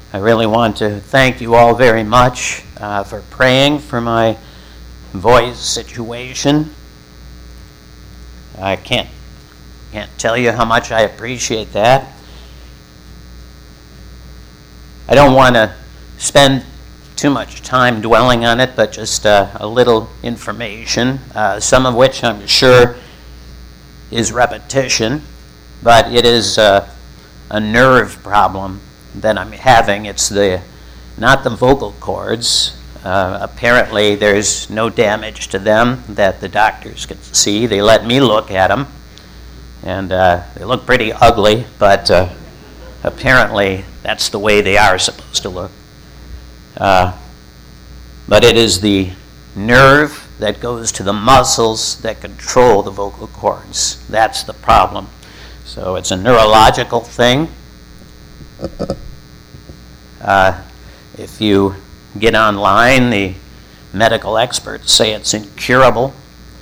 I really want to thank you all very much for praying for my voice situation. I can't tell you how much I appreciate that. I don't want to spend too much time dwelling on it, but just a little information, some of which I'm sure is repetition, but it is a nerve problem that I'm having. It's not the vocal cords. Apparently there's no damage to them that the doctors can see. They let me look at them, and they look pretty ugly, but apparently that's the way they are supposed to look. But it is the nerve that goes to the muscles that control the vocal cords. That's the problem. So it's a neurological thing. If you get online, the medical experts say it's incurable.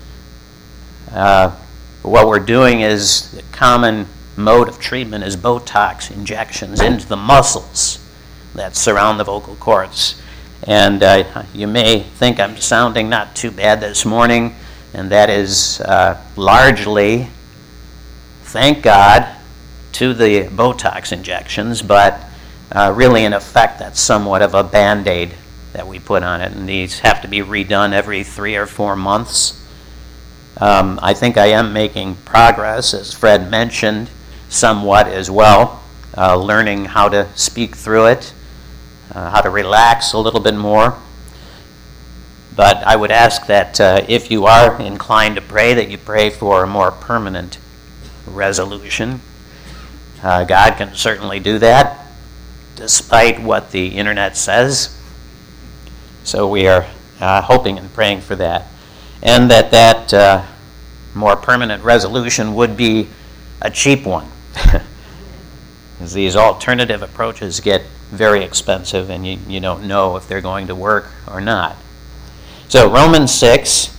What we're doing is, the common mode of treatment is Botox injections into the muscles that surround the vocal cords. And you may think I'm sounding not too bad this morning, and that is largely, thank God, to the Botox injections, but really in effect that's somewhat of a Band-Aid that we put on it, and these have to be redone every 3 or 4 months. I think I am making progress, as Fred mentioned, somewhat as well, learning how to speak through it, how to relax a little bit more. But I would ask that if you are inclined to pray, that you pray for a more permanent resolution. God can certainly do that, despite what the internet says. So we are hoping and praying for that. And that more permanent resolution would be a cheap one. Because these alternative approaches get very expensive, and you don't know if they're going to work or not. So Romans 6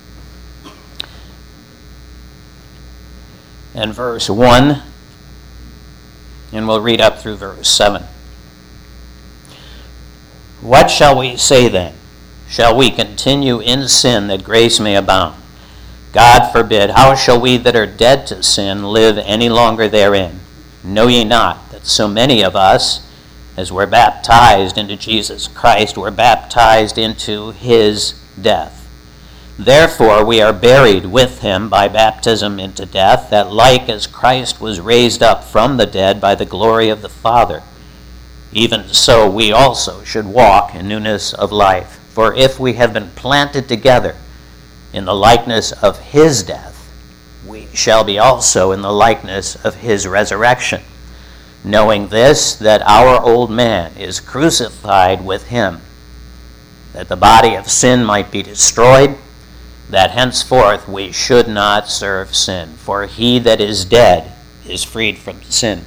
and verse 1, and we'll read up through verse 7. What shall we say then? Shall we continue in sin that grace may abound? God forbid. How shall we that are dead to sin live any longer therein? Know ye not that so many of us, as were baptized into Jesus Christ, were baptized into his death? Therefore we are buried with him by baptism into death, that like as Christ was raised up from the dead by the glory of the Father, even so we also should walk in newness of life. For if we have been planted together in the likeness of his death, we shall be also in the likeness of his resurrection, knowing this, that our old man is crucified with him, that the body of sin might be destroyed, that henceforth we should not serve sin. For he that is dead is freed from sin.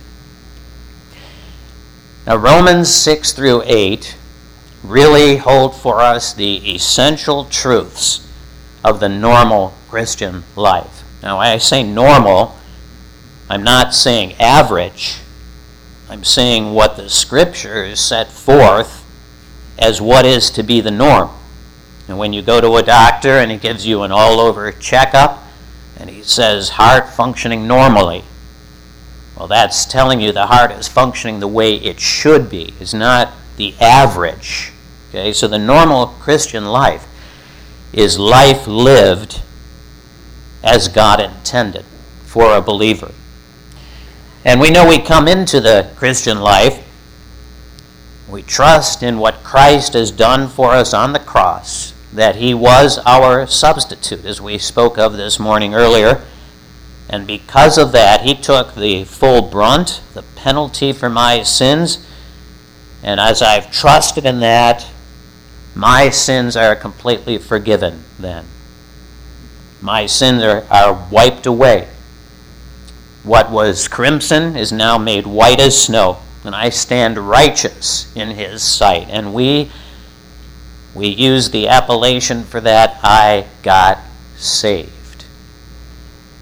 Now Romans 6 through 8 really hold for us the essential truths of the normal Christian life. Now when I say normal, I'm not saying average. I'm saying what the Scriptures set forth as what is to be the norm. And when you go to a doctor and he gives you an all-over checkup and he says heart functioning normally, well, that's telling you the heart is functioning the way it should be. It's not the average. Okay, so the normal Christian life is life lived as God intended for a believer. And we know we come into the Christian life, we trust in what Christ has done for us on the cross, that he was our substitute, as we spoke of this morning earlier. And because of that, he took the full brunt, the penalty for my sins. And as I've trusted in that, my sins are completely forgiven then. My sins are wiped away. What was crimson is now made white as snow, and I stand righteous in his sight. And we use the appellation for that, I got saved.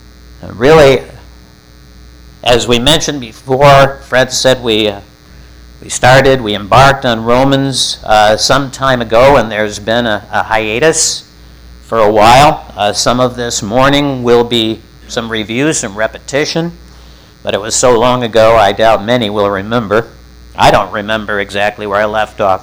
Really, as we mentioned before, Fred said we We embarked on Romans some time ago, and there's been a hiatus for a while. Some of this morning will be some review, some repetition, but it was so long ago I doubt many will remember. I don't remember exactly where I left off.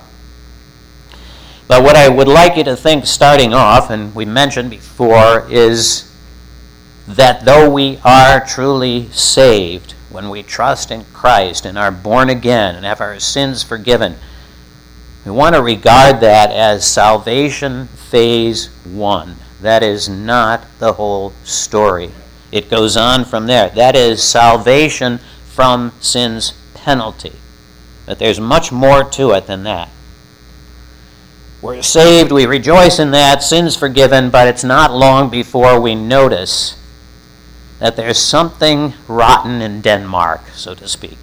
But what I would like you to think starting off, and we mentioned before, is that though we are truly saved, when we trust in Christ and are born again and have our sins forgiven, we want to regard that as salvation phase 1. That is not the whole story. It goes on from there. That is salvation from sin's penalty. But there's much more to it than that. We're saved, we rejoice in that, sins forgiven, but it's not long before we notice that there's something rotten in Denmark, so to speak.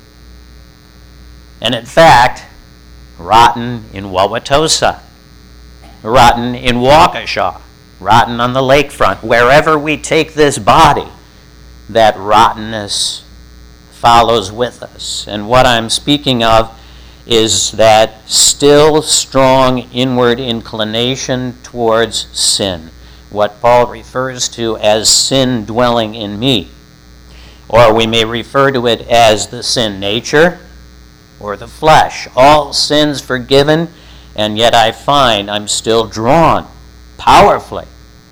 And in fact, rotten in Wauwatosa, rotten in Waukesha, rotten on the lakefront. Wherever we take this body, that rottenness follows with us. And what I'm speaking of is that still strong inward inclination towards sin, what Paul refers to as sin dwelling in me. Or we may refer to it as the sin nature or the flesh. All sins forgiven, and yet I find I'm still drawn powerfully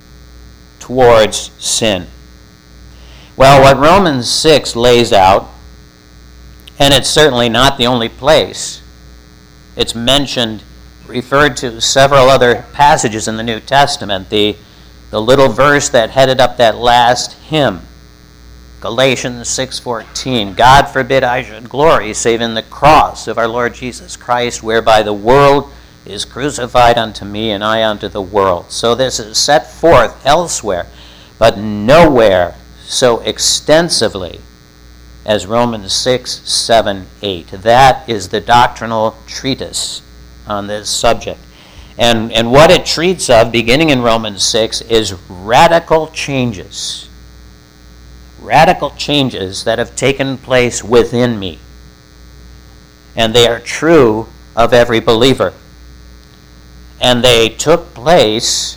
towards sin. Well, what Romans 6 lays out, and it's certainly not the only place, it's mentioned, referred to several other passages in the New Testament. The little verse that headed up that last hymn, Galatians 6:14, God forbid I should glory save in the cross of our Lord Jesus Christ, whereby the world is crucified unto me and I unto the world. So this is set forth elsewhere, but nowhere so extensively as Romans 6, 7, 8. That is the doctrinal treatise on this subject. And what it treats of, beginning in Romans 6, is radical changes. Radical changes that have taken place within me. And they are true of every believer. And they took place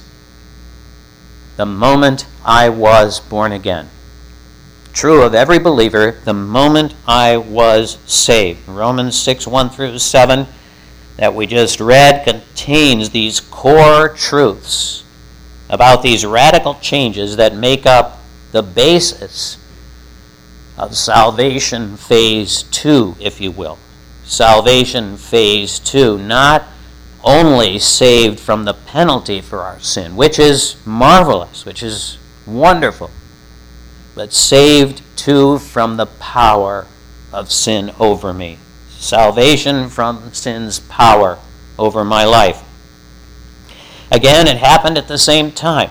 the moment I was born again. True of every believer the moment I was saved. Romans 6, 1 through 7 that we just read contains these core truths about these radical changes that make up the basis of salvation phase 2, if you will. Salvation phase 2, not only saved from the penalty for our sin, which is marvelous, which is wonderful, but saved too from the power of sin over me. Salvation from sin's power over my life. Again, it happened at the same time.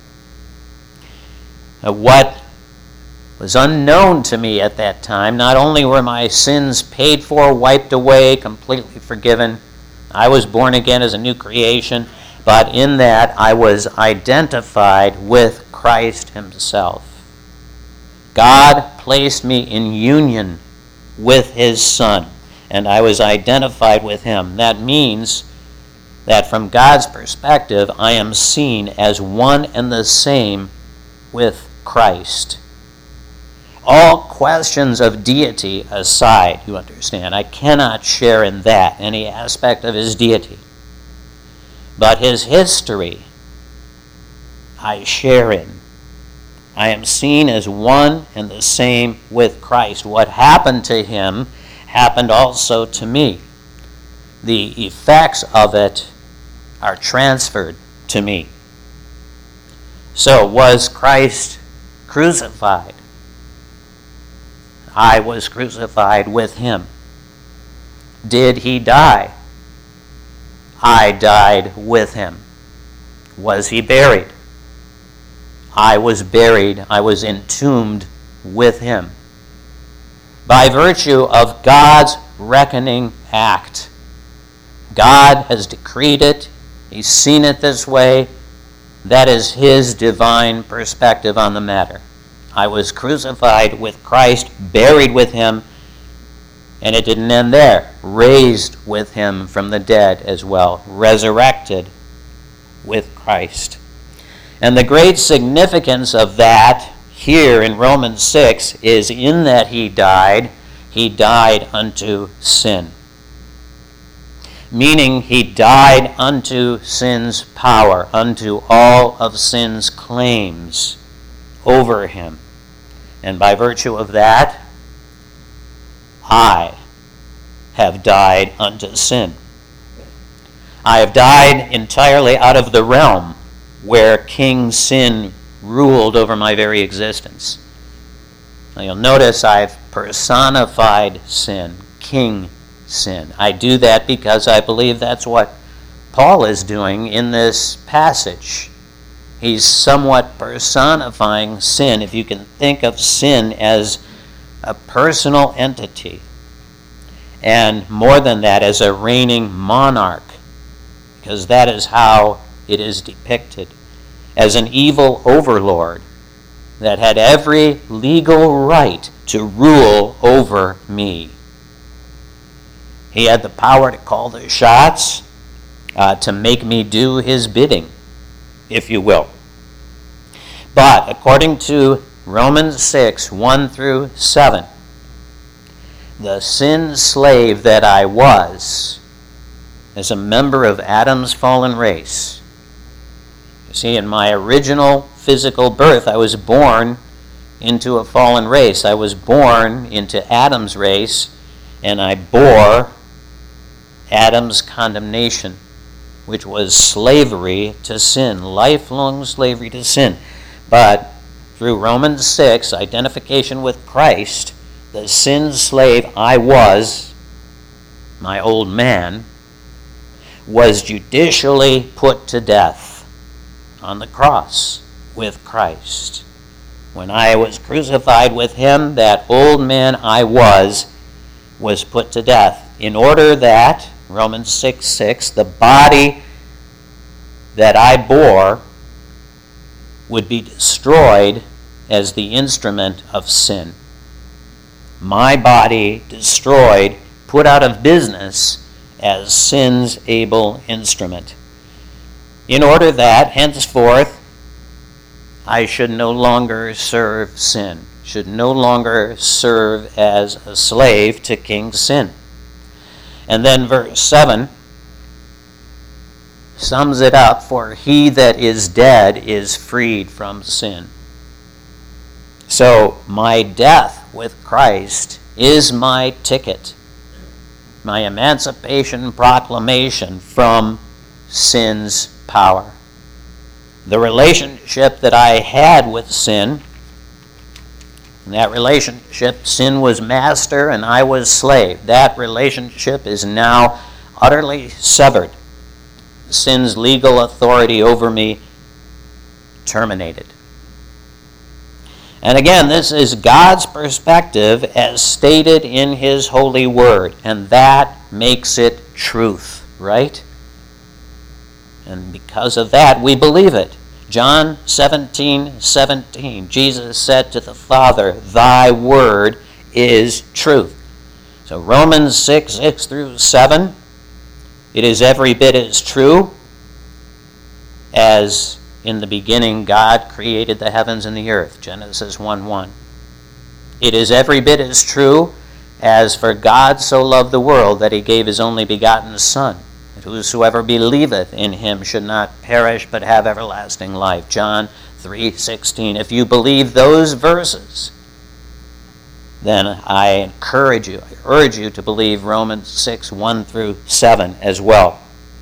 What was unknown to me at that time, not only were my sins paid for, wiped away, completely forgiven, I was born again as a new creation, but in that I was identified with Christ himself. God placed me in union with his Son, and I was identified with him. That means that from God's perspective, I am seen as one and the same with Christ. All questions of deity aside, you understand, I cannot share in that, any aspect of his deity. But his history, I share in. I am seen as one and the same with Christ. What happened to him happened also to me. The effects of it are transferred to me. So, was Christ crucified? I was crucified with him. Did he die? I died with him. Was he buried? I was buried. I was entombed with him. By virtue of God's reckoning act. God has decreed it. He's seen it this way. That is his divine perspective on the matter. I was crucified with Christ, buried with him, And it didn't end there. Raised with him from the dead as well. Resurrected with Christ. And the great significance of that here in Romans 6 is in that he died unto sin. Meaning he died unto sin's power, unto all of sin's claims over him. And by virtue of that, I have died unto sin. I have died entirely out of the realm where King Sin ruled over my very existence. Now you'll notice I've personified sin, King Sin. I do that because I believe that's what Paul is doing in this passage. He's somewhat personifying sin, if you can think of sin as a personal entity. And more than that, as a reigning monarch, because that is how it is depicted, as an evil overlord that had every legal right to rule over me. He had the power to call the shots, to make me do his bidding, if you will. But according to Romans 6, 1 through 7, the sin slave that I was, as a member of Adam's fallen race. You see, in my original physical birth, I was born into a fallen race. I was born into Adam's race, and I bore Adam's condemnation, which was slavery to sin, lifelong slavery to sin. But through Romans 6, identification with Christ, the sin slave I was, my old man, was judicially put to death on the cross with Christ. When I was crucified with him, that old man I was put to death, in order that, Romans 6:6, the body that I bore would be destroyed as the instrument of sin. My body destroyed, put out of business as sin's able instrument, in order that henceforth I should no longer serve sin, should no longer serve as a slave to King Sin. And then verse 7 sums it up, for he that is dead is freed from sin. So my death with Christ is my ticket, my emancipation proclamation from sin's power. The relationship that I had with sin, in that relationship, sin was master and I was slave. That relationship is now utterly severed. Sin's legal authority over me terminated. And again, this is God's perspective as stated in his holy word, and that makes it truth, right? And because of that, we believe it. John 17:17, Jesus said to the Father, thy word is truth. So Romans 6 through 7, it is every bit as true as in the beginning God created the heavens and the earth, Genesis 1:1. It is every bit as true as for God so loved the world that he gave his only begotten Son, that whosoever believeth in him should not perish but have everlasting life, John 3:16. If you believe those verses, then I urge you to believe Romans 6, 1 through 7 as well.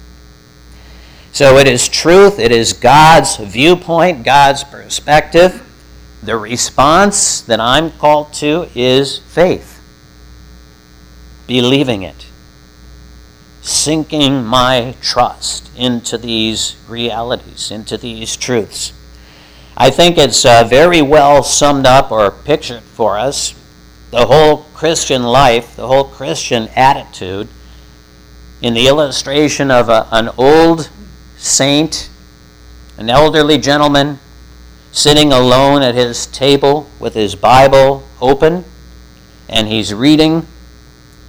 So it is truth, it is God's viewpoint, God's perspective. The response that I'm called to is faith. Believing it. Sinking my trust into these realities, into these truths. I think it's very well summed up or pictured for us, the whole Christian life, the whole Christian attitude, in the illustration of an old saint, an elderly gentleman, sitting alone at his table with his Bible open, and he's reading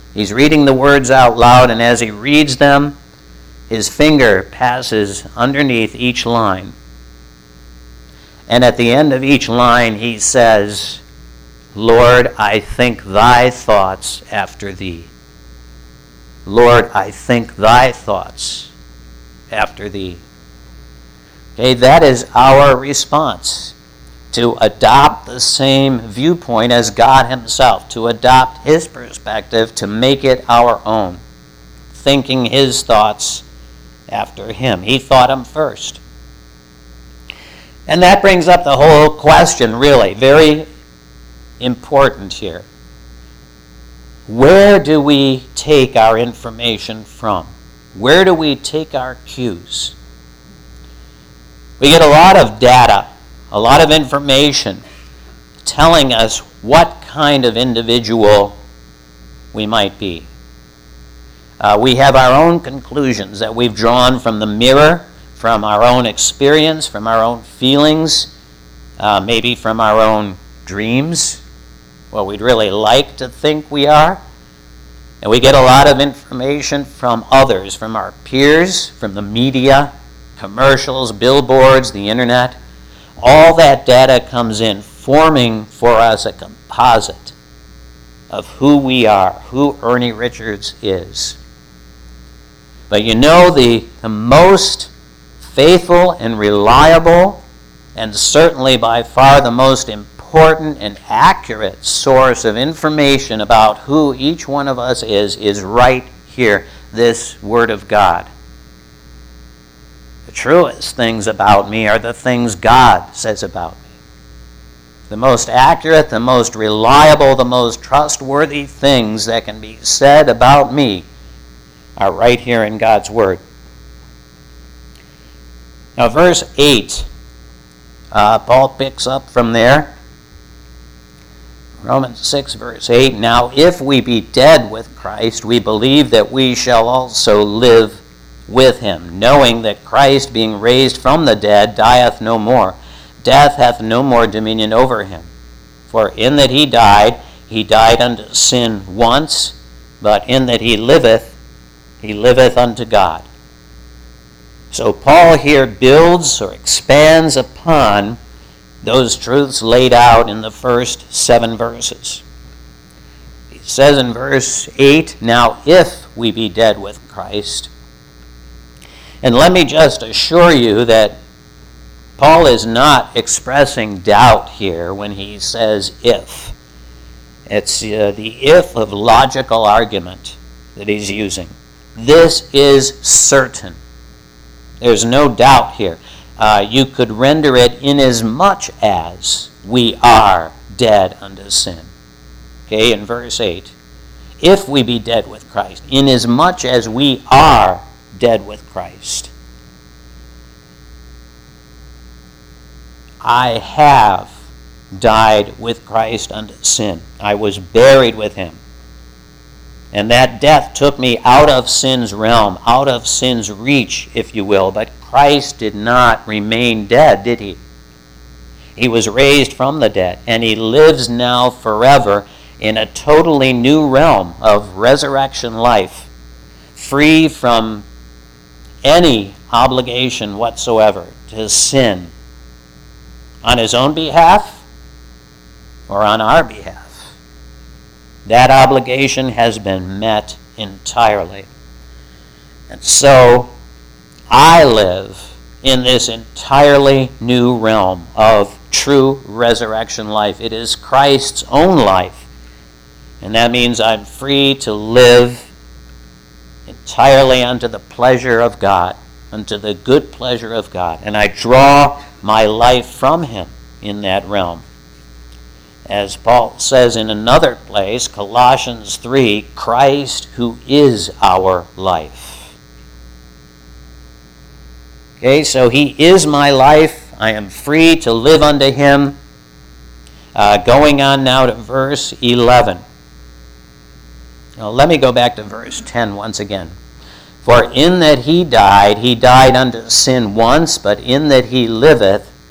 He's reading the words out loud, and as he reads them, his finger passes underneath each line. And at the end of each line, he says, Lord, I think thy thoughts after thee. Lord, I think thy thoughts after thee. Okay, that is our response, to adopt the same viewpoint as God himself, to adopt his perspective, to make it our own, thinking his thoughts after him. He thought them first. And that brings up the whole question, really, very important here. Where do we take our information from? Where do we take our cues? We get a lot of data, a lot of information telling us what kind of individual we might be. We have our own conclusions that we've drawn from the mirror, from our own experience, from our own feelings, maybe from our own dreams, what we'd really like to think we are. And we get a lot of information from others, from our peers, from the media, commercials, billboards, the internet. All that data comes in, forming for us a composite of who we are, who Ernie Richards is. But you know, the most faithful and reliable, and certainly by far the most important and accurate source of information about who each one of us is right here, this Word of God. The truest things about me are the things God says about me. The most accurate, the most reliable, the most trustworthy things that can be said about me are right here in God's Word. Now, verse 8, Paul picks up from there. Romans 6, verse 8, Now if we be dead with Christ, we believe that we shall also live with him, knowing that Christ, being raised from the dead, dieth no more. Death hath no more dominion over him. For in that he died unto sin once, but in that he liveth unto God. So Paul here builds or expands upon those truths laid out in the first 7 verses. He says in verse 8, Now if we be dead with Christ. And let me just assure you that Paul is not expressing doubt here when he says if. It's the if of logical argument that he's using. This is certain. There's no doubt here. You could render it inasmuch as we are dead unto sin. Okay, in verse 8. If we be dead with Christ, inasmuch as we are dead with Christ. I have died with Christ unto sin. I was buried with him. And that death took me out of sin's realm, out of sin's reach, if you will. But Christ did not remain dead, did he? He was raised from the dead, and he lives now forever in a totally new realm of resurrection life, free from any obligation whatsoever to sin on his own behalf or on our behalf. That obligation has been met entirely. And so I live in this entirely new realm of true resurrection life. It is Christ's own life. And that means I'm free to live entirely unto the pleasure of God, unto the good pleasure of God. And I draw my life from him in that realm. As Paul says in another place, Colossians 3, Christ who is our life. Okay, so he is my life. I am free to live unto him. Going on now to verse 11. Now, let me go back to verse 10 once again. For in that he died unto sin once, but in that he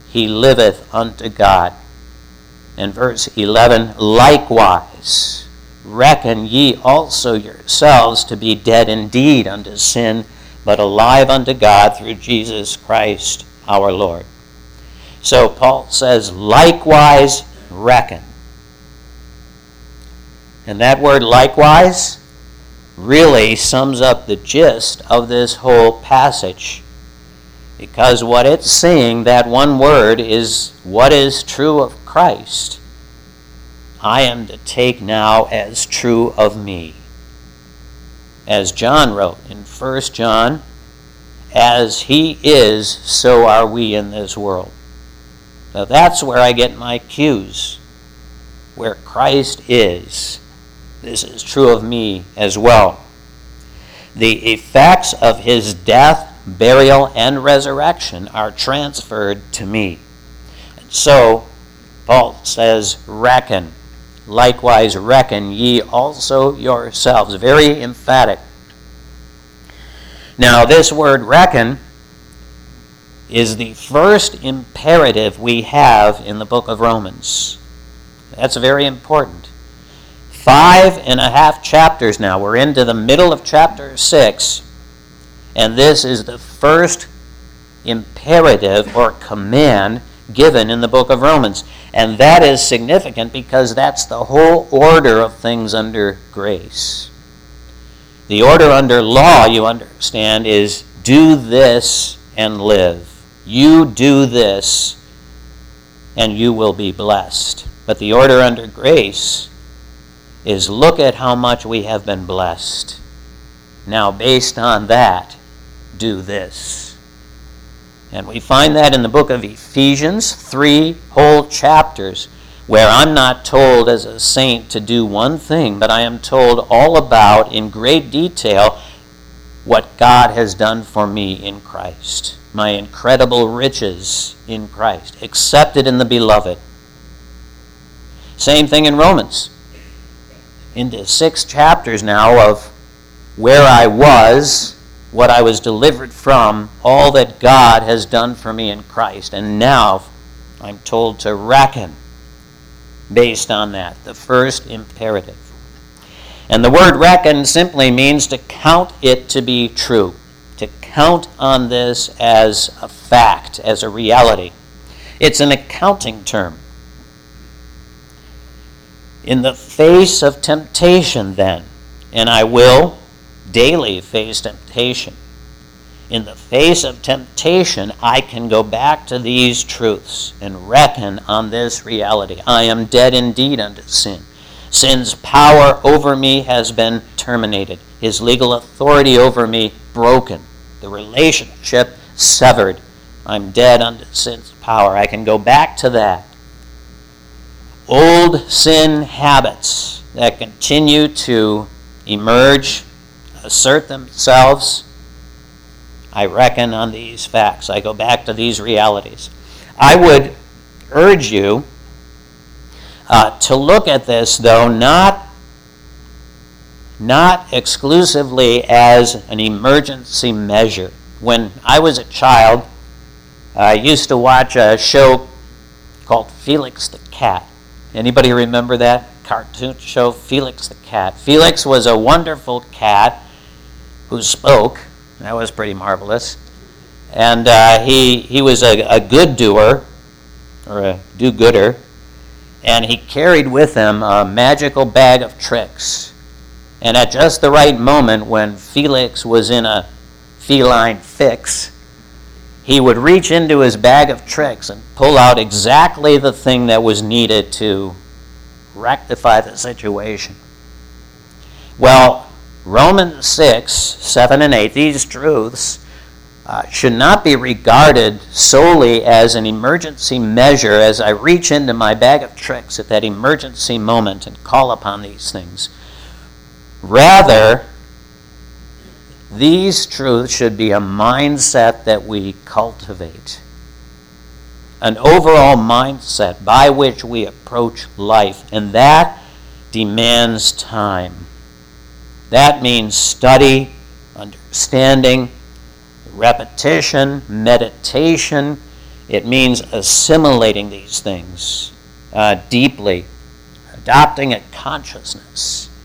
liveth unto God. And verse 11, likewise, reckon ye also yourselves to be dead indeed unto sin, but alive unto God through Jesus Christ our Lord. So Paul says, likewise reckon. And that word likewise really sums up the gist of this whole passage. Because what it's saying, that one word, is what is true of Christ, I am to take now as true of me. As John wrote in 1 John, as he is, so are we in this world. So that's where I get my cues. Where Christ is, this is true of me as well. The effects of his death, burial, and resurrection are transferred to me. And so, Paul says, reckon. Likewise reckon ye also yourselves. Very emphatic. Now, this word reckon is the first imperative we have in the book of Romans. That's very important. 5.5 chapters now. We're into the middle of chapter 6. And this is the first imperative or command given in the book of Romans. And that is significant because that's the whole order of things under grace. The order under law, you understand, is do this and live. You do this and you will be blessed. But the order under grace is look at how much we have been blessed. Now, based on that, do this. And we find that in the book of Ephesians, 3 whole chapters, where I'm not told as a saint to do one thing, but I am told all about, in great detail, what God has done for me in Christ. My incredible riches in Christ, accepted in the beloved. Same thing in Romans. Into 6 chapters now of where I was, what I was delivered from, all that God has done for me in Christ. And now I'm told to reckon based on that, the first imperative. And the word reckon simply means to count it to be true, to count on this as a fact, as a reality. It's an accounting term. In the face of temptation, then, and I will daily face temptation. In the face of temptation, I can go back to these truths and reckon on this reality. I am dead indeed unto sin. Sin's power over me has been terminated. His legal authority over me broken. The relationship severed. I'm dead unto sin's power. I can go back to that. Old sin habits that continue to emerge, assert themselves, I reckon on these facts. I go back to these realities. I would urge you to look at this, though, not exclusively as an emergency measure. When I was a child, I used to watch a show called Felix the Cat. Anybody remember that cartoon show, Felix the Cat? Felix was a wonderful cat who spoke. That was pretty marvelous. And he was a good doer, or a do-gooder, and he carried with him a magical bag of tricks. And at just the right moment, when Felix was in a feline fix, he would reach into his bag of tricks and pull out exactly the thing that was needed to rectify the situation. Well, Romans 6, 7, and 8, these truths should not be regarded solely as an emergency measure as I reach into my bag of tricks at that emergency moment and call upon these things. Rather, these truths should be a mindset that we cultivate. An overall mindset by which we approach life. And that demands time. That means study, understanding, repetition, meditation. It means assimilating these things deeply, adopting a consciousness.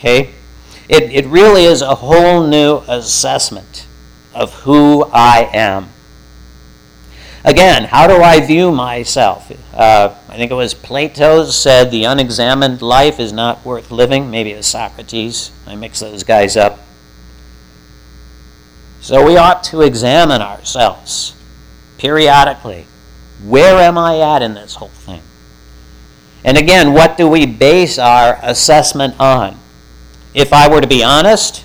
Okay? It really is a whole new assessment of who I am. Again, how do I view myself? I think it was Plato said the unexamined life is not worth living. Maybe it was Socrates. I mix those guys up. So we ought to examine ourselves periodically. Where am I at in this whole thing? And again, what do we base our assessment on? If I were to be honest,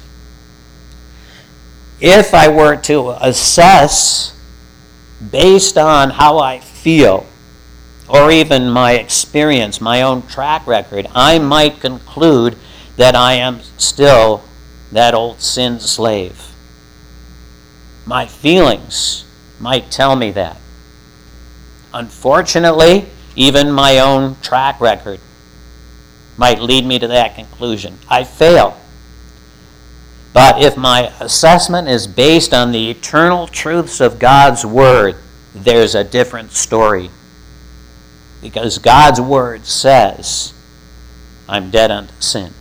if I were to assess based on how I feel, or even my experience, my own track record, I might conclude that I am still that old sin slave. My feelings might tell me that. Unfortunately, even my own track record might lead me to that conclusion. I fail. But if my assessment is based on the eternal truths of God's Word, there's a different story. Because God's Word says, I'm dead unto sin.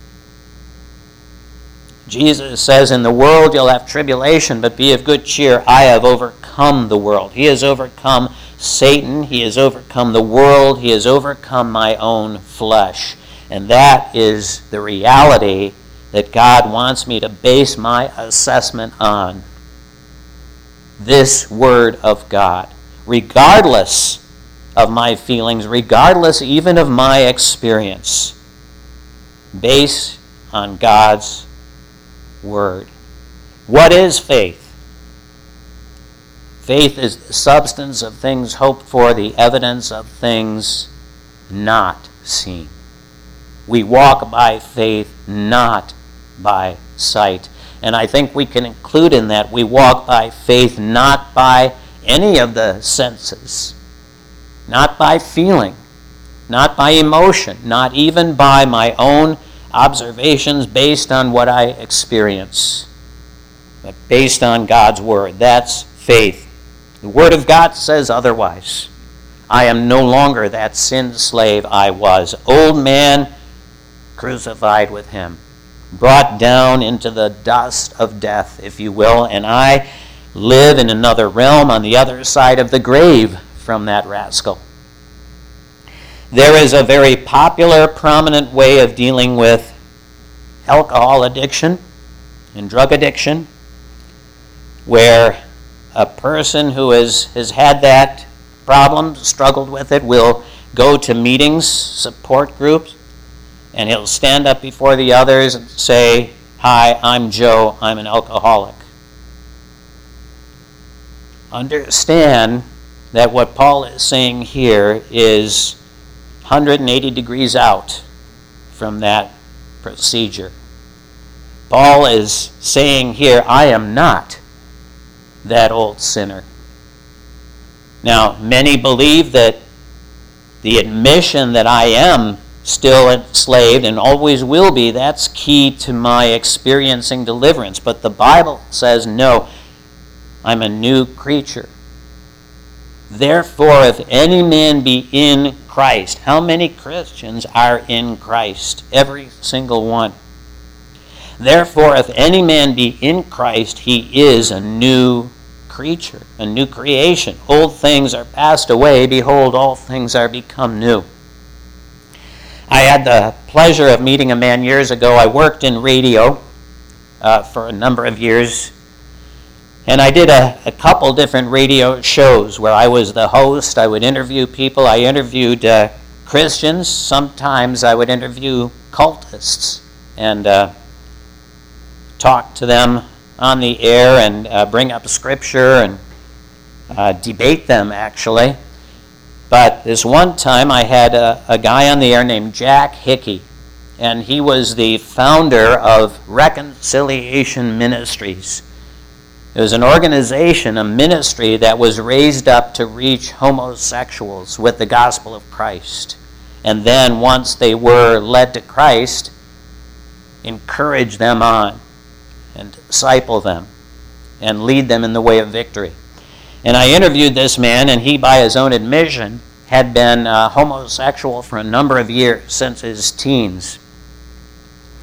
Jesus says, in the world you'll have tribulation, but be of good cheer. I have overcome the world. He has overcome Satan. He has overcome the world. He has overcome my own flesh. And that is the reality that God wants me to base my assessment on. This Word of God. Regardless of my feelings, regardless even of my experience. Based on God's Word. What is faith? Faith is the substance of things hoped for, the evidence of things not seen. We walk by faith, not by sight. And I think we can include in that we walk by faith, not by any of the senses, not by feeling, not by emotion, not even by my own observations based on what I experience, but based on God's Word. That's faith. The Word of God says otherwise. I am no longer that sin slave I was. Old man crucified with him, brought down into the dust of death, if you will, and I live in another realm on the other side of the grave from that rascal. There is a very popular, prominent way of dealing with alcohol addiction and drug addiction, where a person who has had that problem, struggled with it, will go to meetings, support groups, and he'll stand up before the others and say, "Hi, I'm Joe, I'm an alcoholic." Understand that what Paul is saying here is 180 degrees out from that procedure. Paul is saying here, I am not that old sinner. Now, many believe that the admission that I am still enslaved and always will be, that's key to my experiencing deliverance. But the Bible says, no, I'm a new creature. Therefore, if any man be in Christ. How many Christians are in Christ? Every single one. Therefore, if any man be in Christ, he is a new creature, a new creation. Old things are passed away. Behold, all things are become new. I had the pleasure of meeting a man years ago. I worked in radio for a number of years. And I did a couple different radio shows where I was the host. I would interview people. I interviewed Christians. Sometimes I would interview cultists and talk to them on the air and bring up scripture and debate them, actually. But this one time I had a guy on the air named Jack Hickey, and he was the founder of Reconciliation Ministries. It was an organization, a ministry that was raised up to reach homosexuals with the gospel of Christ. And then once they were led to Christ, encourage them on and disciple them and lead them in the way of victory. And I interviewed this man, and he, by his own admission, had been homosexual for a number of years, since his teens.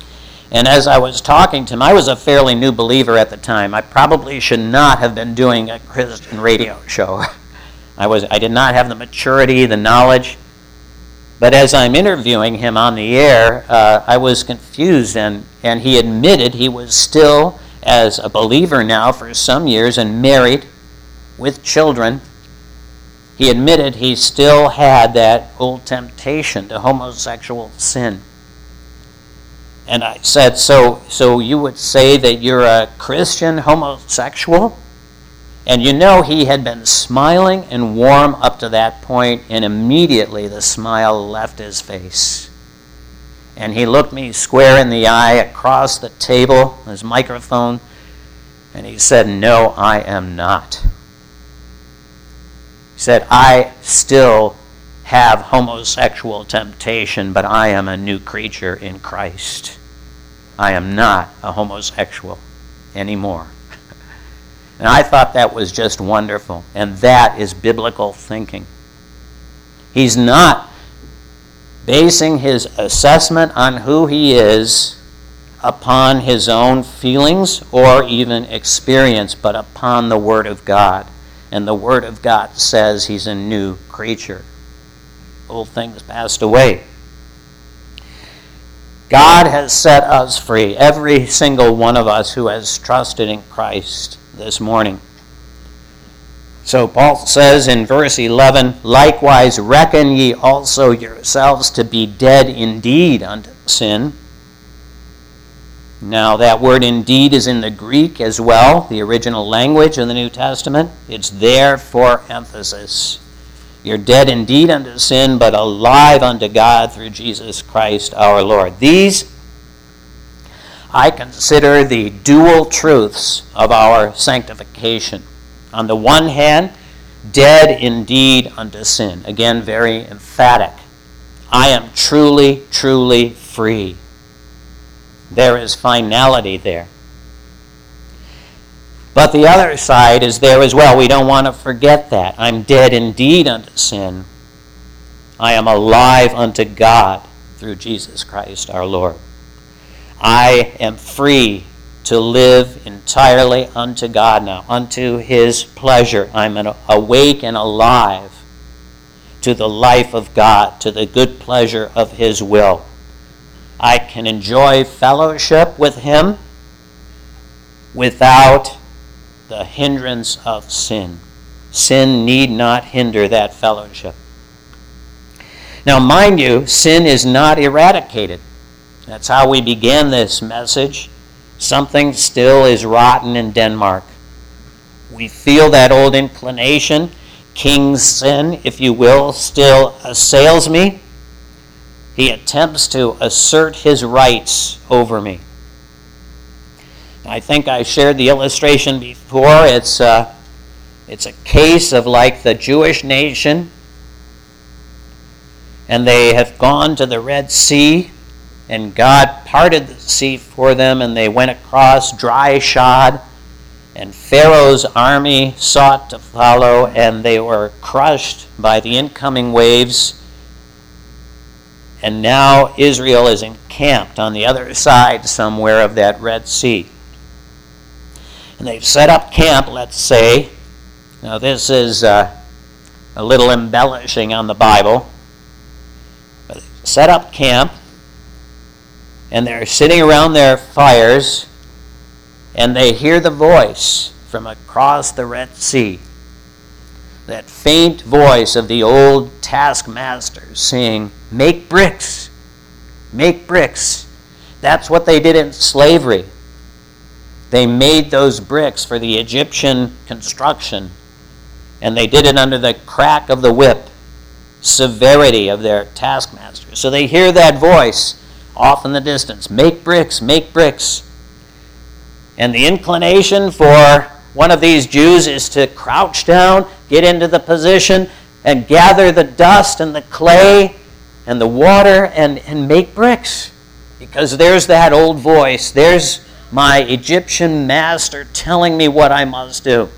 And as I was talking to him, I was a fairly new believer at the time. I probably should not have been doing a Christian radio show. I did not have the maturity, the knowledge. But as I'm interviewing him on the air, I was confused, and he admitted he was still, as a believer now for some years and married with children, he admitted he still had that old temptation to homosexual sin. And I said, so you would say that you're a Christian homosexual? And you know, he had been smiling and warm up to that point, and immediately the smile left his face. And he looked me square in the eye across the table, his microphone, and he said, "No, I am not." He said, "I still have homosexual temptation, but I am a new creature in Christ. I am not a homosexual anymore." And I thought that was just wonderful, and that is biblical thinking. He's not basing his assessment on who he is upon his own feelings or even experience, but upon the Word of God. And the Word of God says he's a new creature. Old things passed away. God has set us free, every single one of us who has trusted in Christ this morning. So Paul says in verse 11, "Likewise reckon ye also yourselves to be dead indeed unto sin." Now that word indeed is in the Greek as well, the original language of the New Testament. It's there for emphasis. You're dead indeed unto sin, but alive unto God through Jesus Christ our Lord. These I consider the dual truths of our sanctification. On the one hand, dead indeed unto sin. Again, very emphatic. I am truly, truly free. There is finality there. But the other side is there as well. We don't want to forget that. I'm dead indeed unto sin. I am alive unto God through Jesus Christ our Lord. I am free to live entirely unto God now, unto His pleasure. I'm awake and alive to the life of God, to the good pleasure of His will. I can enjoy fellowship with Him without the hindrance of sin. Sin need not hinder that fellowship. Now, mind you, sin is not eradicated. That's how we began this message. Something still is rotten in Denmark. We feel that old inclination. King's sin, if you will, still assails me. He attempts to assert his rights over me. I think I shared the illustration before. It's a case of like the Jewish nation, and they have gone to the Red Sea, and God parted the sea for them, and they went across dry shod, and Pharaoh's army sought to follow, and they were crushed by the incoming waves. And now Israel is encamped on the other side somewhere of that Red Sea. And they've set up camp, let's say. Now this is a little embellishing on the Bible. But they've set up camp, and they're sitting around their fires, and they hear the voice from across the Red Sea. That faint voice of the old taskmaster saying, "Make bricks, make bricks." That's what they did in slavery. They made those bricks for the Egyptian construction, and they did it under the crack of the whip, severity of their taskmaster. So they hear that voice off in the distance, "Make bricks, make bricks." And the inclination for one of these Jews is to crouch down, get into the position, and gather the dust and the clay and the water and make bricks. Because there's that old voice. There's my Egyptian master telling me what I must do.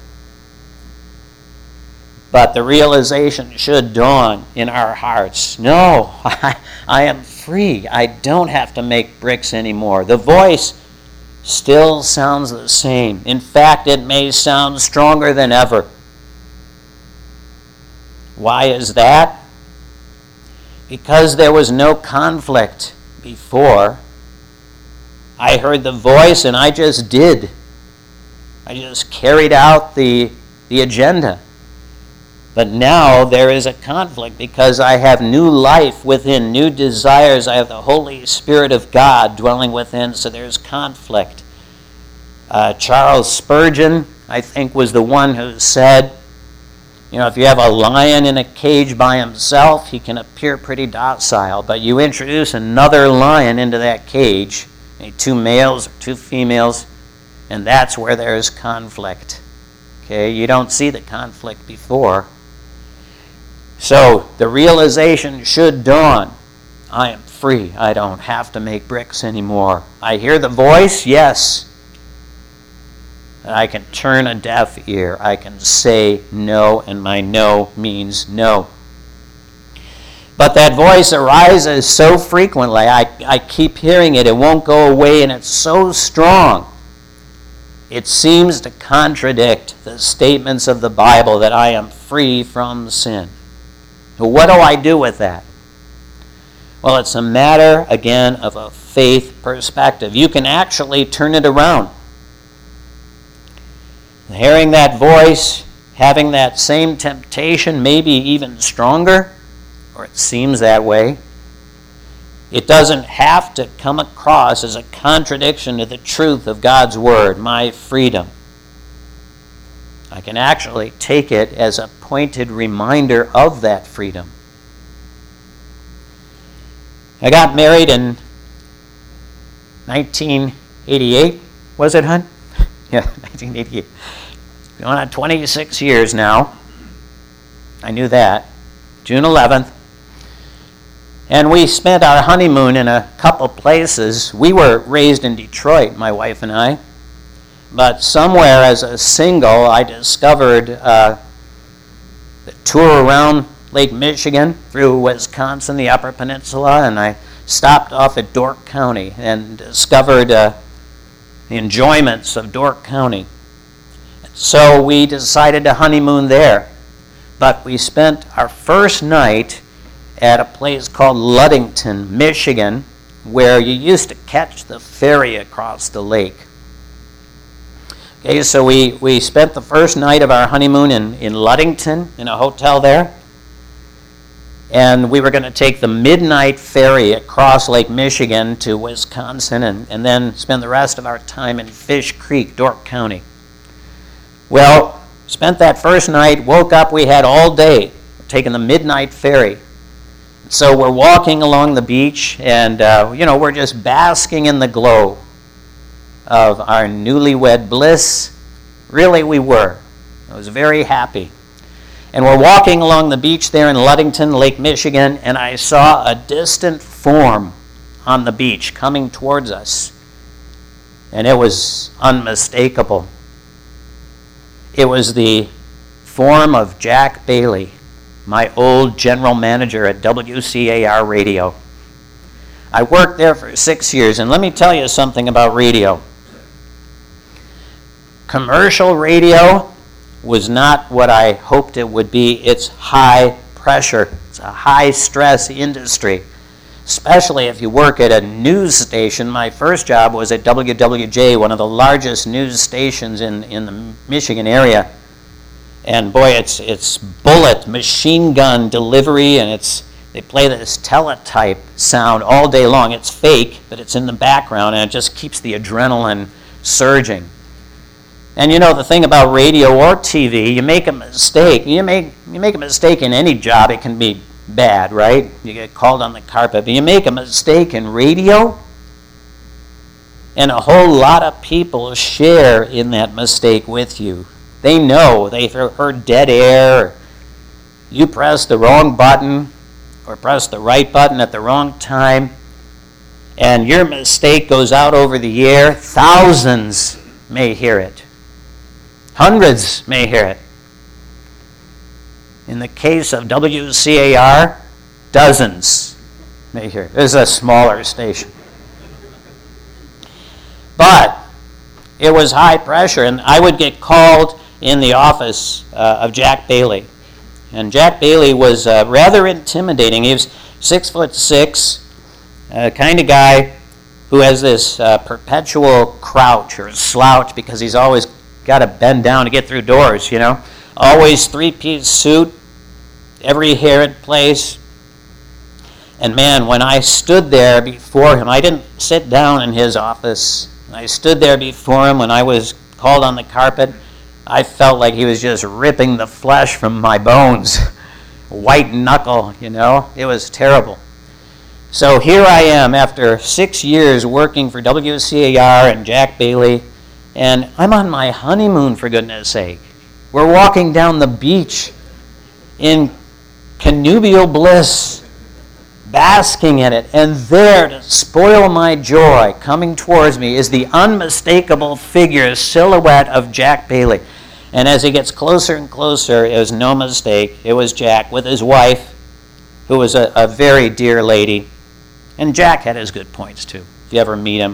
But the realization should dawn in our hearts. No, I am free. I don't have to make bricks anymore. The voice still sounds the same. In fact, it may sound stronger than ever. Why is that? Because there was no conflict before. I heard the voice and I just did. I just carried out the agenda. But now there is a conflict because I have new life within, new desires. I have the Holy Spirit of God dwelling within, so there's conflict. Charles Spurgeon, I think, was the one who said, if you have a lion in a cage by himself, he can appear pretty docile. But you introduce another lion into that cage, 2 males or 2 females, and that's where there's conflict. Okay, you don't see the conflict before. So the realization should dawn. I am free. I don't have to make bricks anymore. I hear the voice, yes. I can turn a deaf ear. I can say no, and my no means no. But that voice arises so frequently. I keep hearing it. It won't go away, and it's so strong. It seems to contradict the statements of the Bible that I am free from sin. What do I do with that? Well, it's a matter, again, of a faith perspective. You can actually turn it around. Hearing that voice, having that same temptation, maybe even stronger, or it seems that way, it doesn't have to come across as a contradiction to the truth of God's Word, my freedom. I can actually take it as a pointed reminder of that freedom. I got married in 1988. Was it, hon? Yeah, 1988. Going on 26 years now. I knew that. June 11th. And we spent our honeymoon in a couple places. We were raised in Detroit, my wife and I. But somewhere as a single, I discovered the tour around Lake Michigan through Wisconsin, the Upper Peninsula, and I stopped off at Dork County and discovered the enjoyments of Dork County. So we decided to honeymoon there. But we spent our first night at a place called Ludington, Michigan, where you used to catch the ferry across the lake. Okay, so we spent the first night of our honeymoon in Ludington, in a hotel there. And we were going to take the midnight ferry across Lake Michigan to Wisconsin and then spend the rest of our time in Fish Creek, Dork County. Well, spent that first night, woke up, we had all day, taking the midnight ferry. So we're walking along the beach, and we're just basking in the glow of our newlywed bliss. Really, we were. I was very happy. And we're walking along the beach there in Ludington, Lake Michigan, and I saw a distant form on the beach coming towards us. And it was unmistakable. It was the form of Jack Bailey, my old general manager at WCAR Radio. I worked there for 6 years, and let me tell you something about radio. Commercial radio was not what I hoped it would be. It's high pressure. It's a high-stress industry, especially if you work at a news station. My first job was at WWJ, one of the largest news stations in the Michigan area. And boy, it's bullet, machine gun delivery, and they play this teletype sound all day long. It's fake, but it's in the background, and it just keeps the adrenaline surging. And the thing about radio or TV, you make a mistake. You make a mistake in any job, it can be bad, right? You get called on the carpet. But you make a mistake in radio, and a whole lot of people share in that mistake with you. They know. They've heard dead air. You press the wrong button or press the right button at the wrong time, and your mistake goes out over the air. Thousands may hear it. Hundreds may hear it. In the case of WCAR, dozens Mayhew. It was a smaller station. But it was high pressure, and I would get called in the office of Jack Bailey. And Jack Bailey was rather intimidating. He was 6'6", kind of guy who has this perpetual crouch or slouch because he's always got to bend down to get through doors, Always three-piece suit, every hair in place. And man, when I stood there before him, I didn't sit down in his office. I stood there before him when I was called on the carpet. I felt like he was just ripping the flesh from my bones. White knuckle, It was terrible. So here I am after 6 years working for WCAR and Jack Bailey, and I'm on my honeymoon, for goodness sake. We're walking down the beach in connubial bliss, basking in it, and there to spoil my joy, coming towards me, is the unmistakable figure, silhouette of Jack Bailey. And as he gets closer and closer, it was no mistake. It was Jack with his wife, who was a very dear lady. And Jack had his good points, too, if you ever meet him.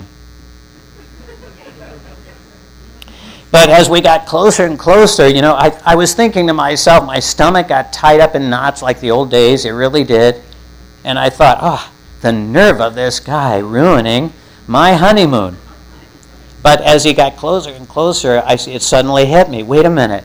But as we got closer and closer, I was thinking to myself, my stomach got tied up in knots like the old days. It really did. And I thought, the nerve of this guy ruining my honeymoon. But as he got closer and closer, it suddenly hit me. Wait a minute.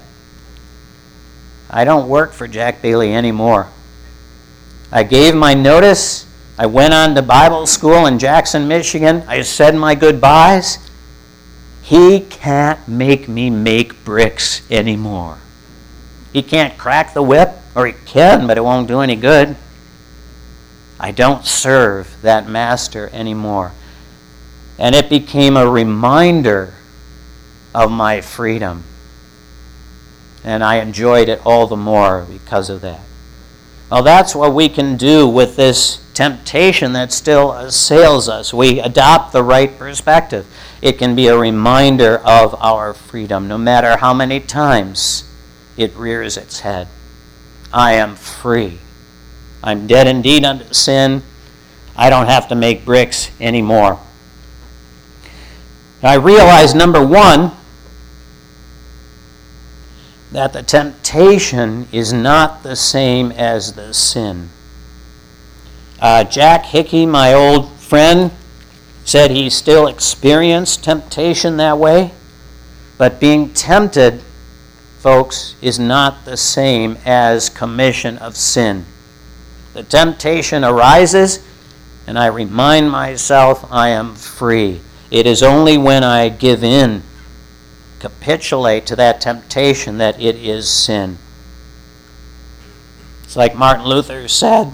I don't work for Jack Bailey anymore. I gave my notice. I went on to Bible school in Jackson, Michigan. I said my goodbyes. He can't make me make bricks anymore. He can't crack the whip, or he can, but it won't do any good. I don't serve that master anymore. And it became a reminder of my freedom. And I enjoyed it all the more because of that. Well, that's what we can do with this temptation that still assails us. We adopt the right perspective. It can be a reminder of our freedom, no matter how many times it rears its head. I am free. I'm dead indeed unto sin. I don't have to make bricks anymore. I realize, number one, that the temptation is not the same as the sin. Jack Hickey, my old friend, said he still experienced temptation that way. But being tempted, folks, is not the same as commission of sin. The temptation arises, and I remind myself I am free. It is only when I give in, capitulate to that temptation, that it is sin. It's like Martin Luther said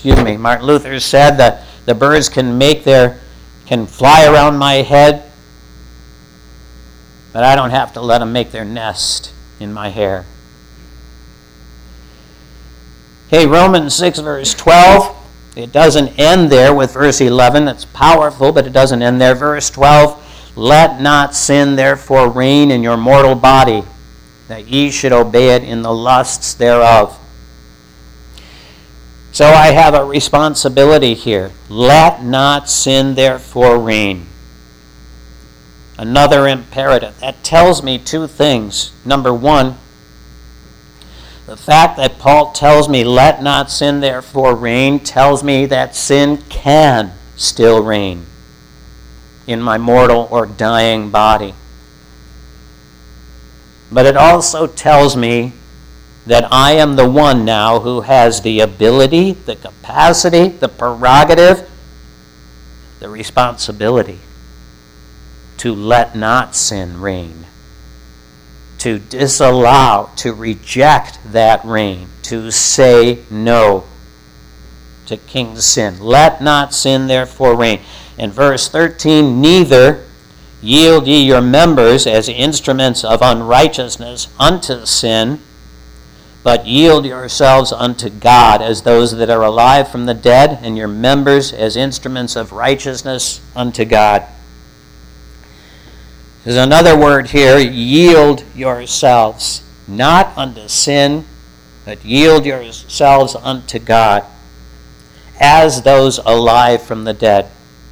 that the birds can fly around my head, but I don't have to let them make their nest in my hair. Okay, Romans 6, verse 12. It doesn't end there with verse 11. It's powerful, but it doesn't end there. Verse 12, let not sin therefore reign in your mortal body, that ye should obey it in the lusts thereof. So I have a responsibility here. Let not sin therefore reign. Another imperative. That tells me two things. Number one, the fact that Paul tells me, let not sin therefore reign, tells me that sin can still reign in my mortal or dying body. But it also tells me that I am the one now who has the ability, the capacity, the prerogative, the responsibility to let not sin reign, to disallow, to reject that reign, to say no to King Sin. Let not sin therefore reign. In verse 13, neither yield ye your members as instruments of unrighteousness unto sin, but yield yourselves unto God as those that are alive from the dead, and your members as instruments of righteousness unto God. There's another word here, yield yourselves, not unto sin, but yield yourselves unto God. as those alive from the dead.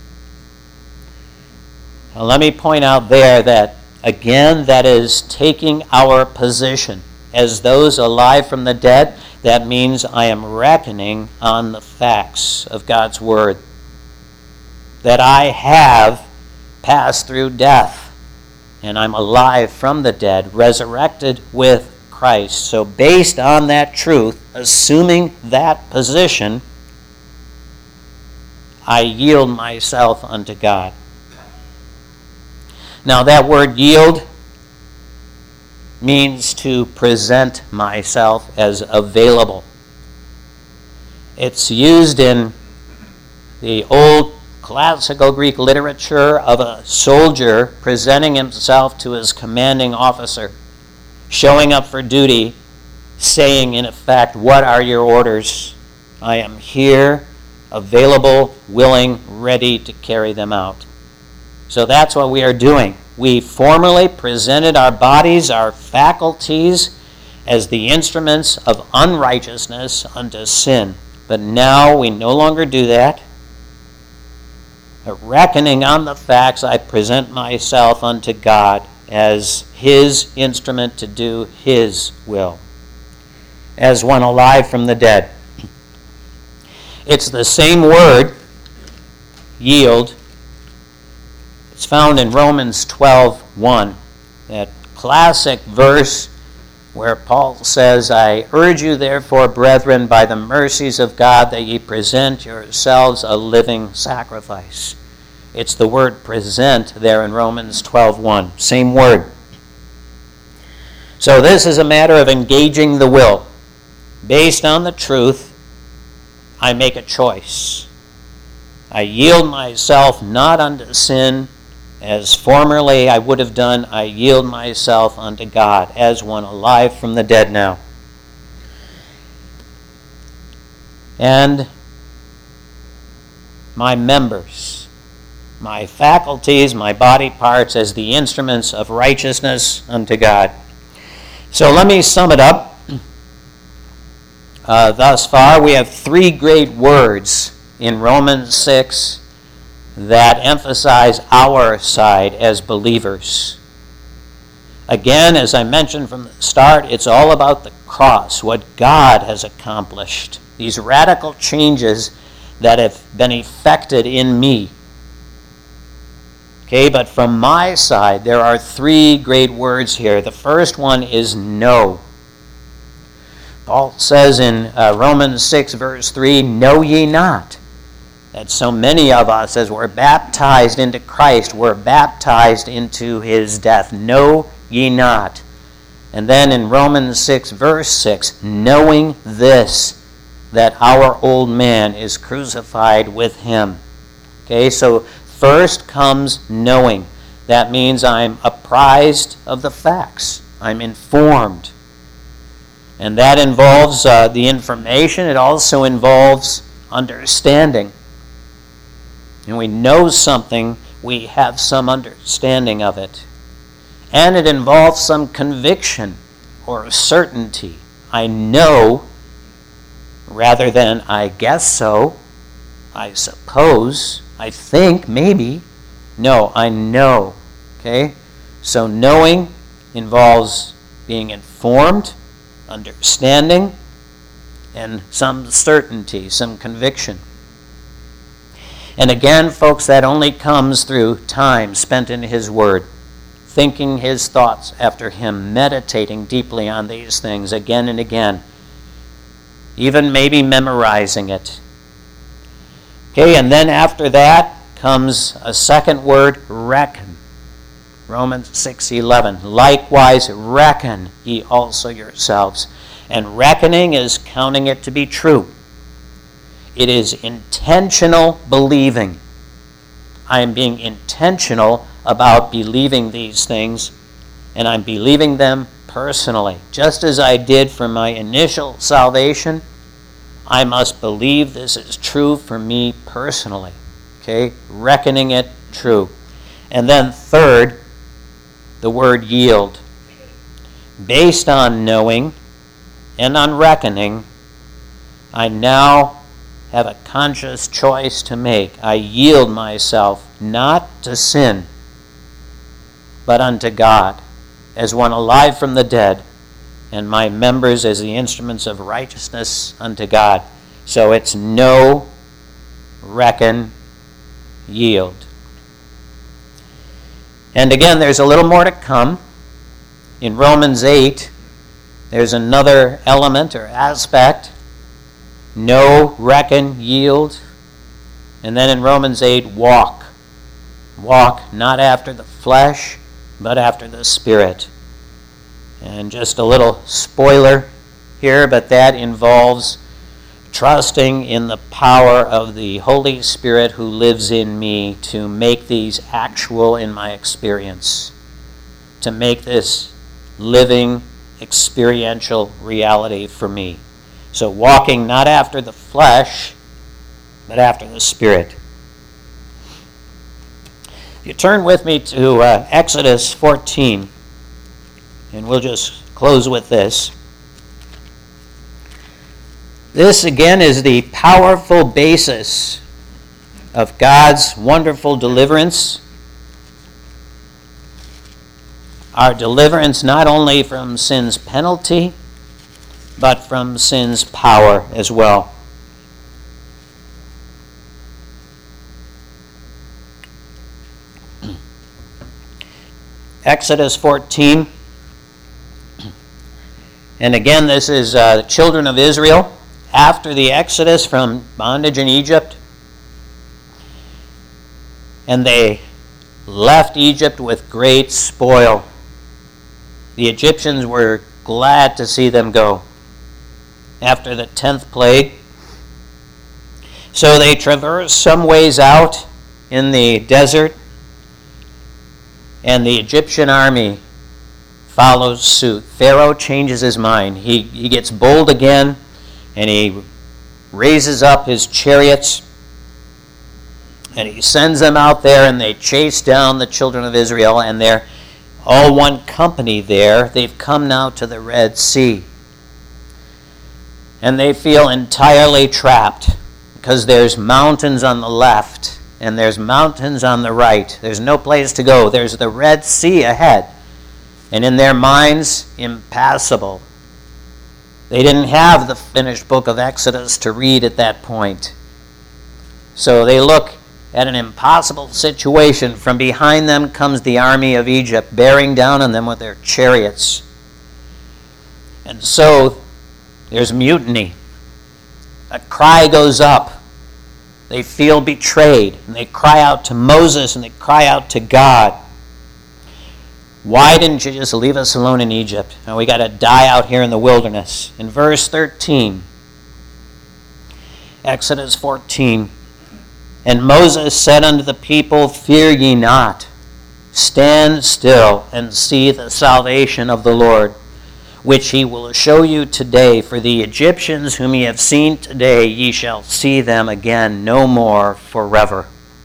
Now let me point out there that, again, that is taking our position as those alive from the dead. That means I am reckoning on the facts of God's Word, that I have passed through death, and I'm alive from the dead, resurrected with Christ. So based on that truth, assuming that position, I yield myself unto God. Now that word yield means to present myself as available. It's used in the old classical Greek literature of a soldier presenting himself to his commanding officer, showing up for duty, saying in effect, "What are your orders? I am here, available, willing, ready to carry them out." So that's what we are doing. We formerly presented our bodies, our faculties, as the instruments of unrighteousness unto sin. But now we no longer do that. Reckoning on the facts, I present myself unto God as His instrument to do His will, as one alive from the dead. It's the same word, yield. It's found in Romans 12:1, that classic verse where Paul says, "I urge you therefore, brethren, by the mercies of God, that ye present yourselves a living sacrifice." It's the word present there in Romans 12:1. Same word. So this is a matter of engaging the will. Based on the truth, I make a choice. I yield myself not unto sin, as formerly I would have done. I yield myself unto God as one alive from the dead now. And my members, my faculties, my body parts as the instruments of righteousness unto God. So let me sum it up. Thus far, we have three great words in Romans 6 that emphasize our side as believers. Again, as I mentioned from the start, it's all about the cross, what God has accomplished, these radical changes that have been effected in me. Okay, but from my side, there are three great words here. The first one is no. Paul says in Romans 6, verse 3, "Know ye not that so many of us, as we're baptized into Christ, we're baptized into His death? Know ye not." And then in Romans 6, verse 6, "Knowing this, that our old man is crucified with Him." Okay, so first comes knowing. That means I'm apprised of the facts. I'm informed. And that involves the information. It also involves understanding. And we know something, we have some understanding of it. And it involves some conviction or certainty. I know rather than I guess so, I suppose, I think, maybe. No, I know. Okay? So knowing involves being informed, understanding, and some certainty, some conviction. And again, folks, that only comes through time spent in His Word, thinking His thoughts after Him, meditating deeply on these things again and again, even maybe memorizing it. Okay, and then after that comes a second word, reckon. Romans 6:11. "Likewise reckon ye also yourselves." And reckoning is counting it to be true. It is intentional believing. I am being intentional about believing these things, and I'm believing them personally. Just as I did for my initial salvation, I must believe this is true for me personally. Okay? Reckoning it true. And then third, the word yield. Based on knowing and on reckoning, I now have a conscious choice to make. I yield myself not to sin, but unto God, as one alive from the dead, and my members as the instruments of righteousness unto God. So it's know, reckon, yield. And again, there's a little more to come. In Romans 8, there's another element or aspect. Know, reckon, yield. And then in Romans 8, walk. Walk not after the flesh, but after the Spirit. And just a little spoiler here, but that involves trusting in the power of the Holy Spirit who lives in me to make these actual in my experience, to make this living, experiential reality for me. So walking not after the flesh, but after the Spirit. If you turn with me to Exodus 14, and we'll just close with this. This, again, is the powerful basis of God's wonderful deliverance. Our deliverance not only from sin's penalty, but from sin's power as well. Exodus 14. And again, this is the children of Israel after the Exodus from bondage in Egypt. And they left Egypt with great spoil. The Egyptians were glad to see them go after the 10th plague. So they traversed some ways out in the desert, and the Egyptian army follows suit. Pharaoh changes his mind. He gets bold again, and he raises up his chariots, and he sends them out there, and they chase down the children of Israel, and they're all one company there. They've come now to the Red Sea. And they feel entirely trapped because there's mountains on the left and there's mountains on the right. There's no place to go. There's the Red Sea ahead. And in their minds, impassable. They didn't have the finished book of Exodus to read at that point. So they look at an impossible situation. From behind them comes the army of Egypt, bearing down on them with their chariots. And so there's mutiny. A cry goes up. They feel betrayed, and they cry out to Moses, and they cry out to God. Why didn't you just leave us alone in Egypt? And we got to die out here in the wilderness. In verse 13, Exodus 14, and Moses said unto the people, fear ye not. Stand still and see the salvation of the Lord, which he will show you today. For the Egyptians whom ye have seen today, ye shall see them again no more forever.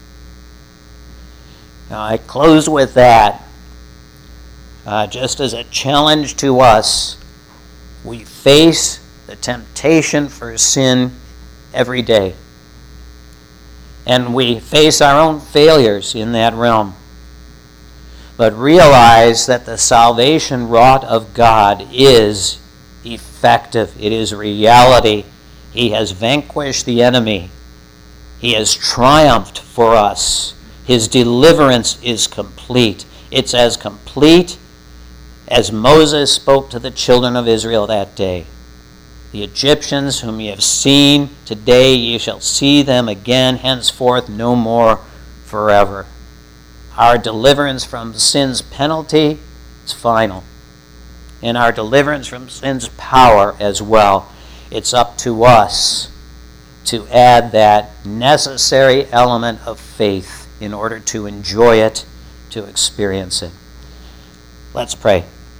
Now I close with that. Just as a challenge to us, we face the temptation for sin every day. And we face our own failures in that realm. But realize that the salvation wrought of God is effective. It is reality. He has vanquished the enemy. He has triumphed for us. His deliverance is complete. It's as complete as Moses spoke to the children of Israel that day. The Egyptians whom ye have seen today, ye shall see them again henceforth no more forever. Our deliverance from sin's penalty is final. And our deliverance from sin's power as well. It's up to us to add that necessary element of faith in order to enjoy it, to experience it. Let's pray.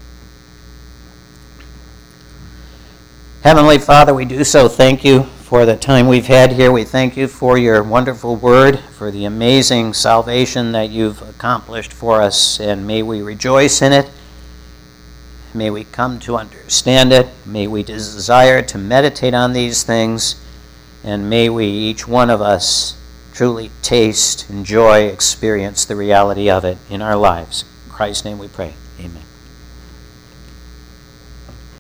Heavenly Father, we do so thank you for the time we've had here. We thank you for your wonderful word, for the amazing salvation that you've accomplished for us, and may we rejoice in it. May we come to understand it. May we desire to meditate on these things, And may we, each one of us, truly taste, enjoy, experience the reality of it in our lives. In Christ's name we pray.